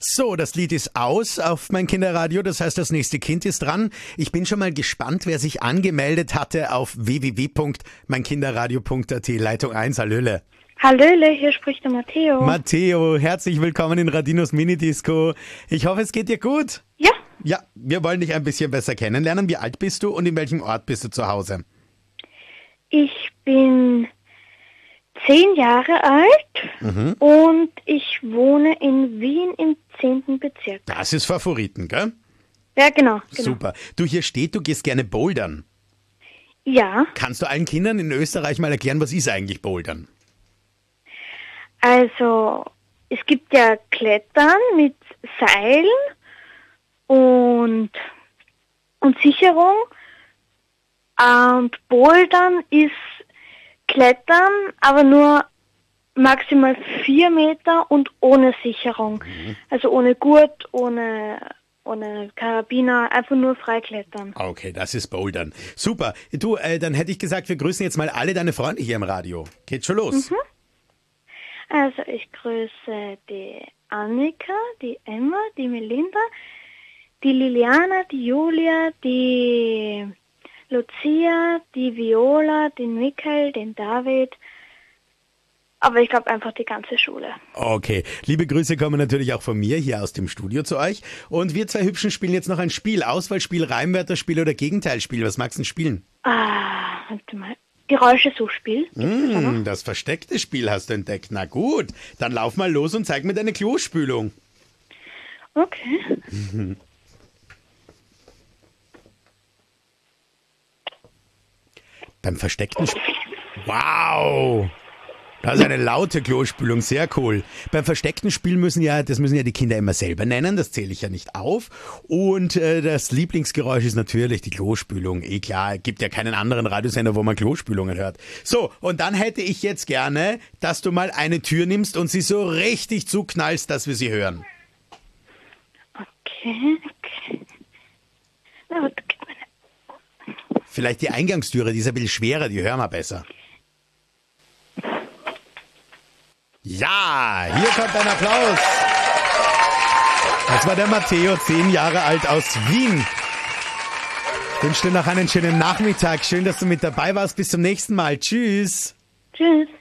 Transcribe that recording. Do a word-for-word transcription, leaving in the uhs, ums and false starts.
So, das Lied ist aus auf mein Kinderradio, das heißt, das nächste Kind ist dran. Ich bin schon mal gespannt, wer sich angemeldet hatte auf w w w punkt mein kinderradio punkt a t. Leitung eins, hallöle. Hallöle, hier spricht der Matteo. Matteo, herzlich willkommen in Radinos Minidisco. Ich hoffe, es geht dir gut. Ja. Ja, wir wollen dich ein bisschen besser kennenlernen. Wie alt bist du und in welchem Ort bist du zu Hause? Ich bin zehn Jahre alt Mhm. und ich wohne in Wien im zehnten Bezirk. Das ist Favoriten, gell? Ja, genau, genau. Super. Du, hier steht, du gehst gerne bouldern. Ja, Kannst du allen Kindern in Österreich mal erklären, was ist eigentlich Bouldern? also es gibt ja Klettern mit Seilen und, und Sicherung. Und Bouldern ist Klettern, aber nur maximal vier Meter und ohne Sicherung. Also ohne Gurt, ohne, ohne Karabiner, einfach nur frei klettern. Okay, das ist Bouldern. Super. Du, äh, dann hätte ich gesagt, wir grüßen jetzt mal alle deine Freunde hier im Radio. Geht schon los. Also ich grüße die Annika, die Emma, die Melinda, die Liliana, die Julia, die Lucia, die Viola, den Michael, den David. Aber ich glaube einfach die ganze Schule. Okay, liebe Grüße kommen natürlich auch von mir hier aus dem Studio zu euch. Und wir zwei Hübschen spielen jetzt noch ein Spiel. Auswahlspiel, Reimwörterspiel oder Gegenteilspiel. Was magst du denn spielen? Ah, warte mal. Geräuschesuchspiel. Mm, das versteckte Spiel hast du entdeckt. Na gut, dann lauf mal los und zeig mir deine Klospülung. Okay. Beim versteckten Spiel. Wow! Das ist eine laute Klospülung, sehr cool. Beim versteckten Spiel müssen ja, das müssen ja die Kinder immer selber nennen, das zähle ich ja nicht auf. Und äh, das Lieblingsgeräusch ist natürlich die Klospülung. Eh klar, gibt ja keinen anderen Radiosender, wo man Klospülungen hört. So, und dann hätte ich jetzt gerne, dass du mal eine Tür nimmst und sie so richtig zuknallst, dass wir sie hören. Okay, okay. Na, warte, gib mir eine. Vielleicht die Eingangstüre, die ist ein bisschen schwerer, die hören wir besser. Ja, hier kommt ein Applaus. Das war der Matteo, zehn Jahre alt aus Wien. Ich wünsche dir noch einen schönen Nachmittag. Schön, dass du mit dabei warst. Bis zum nächsten Mal. Tschüss. Tschüss.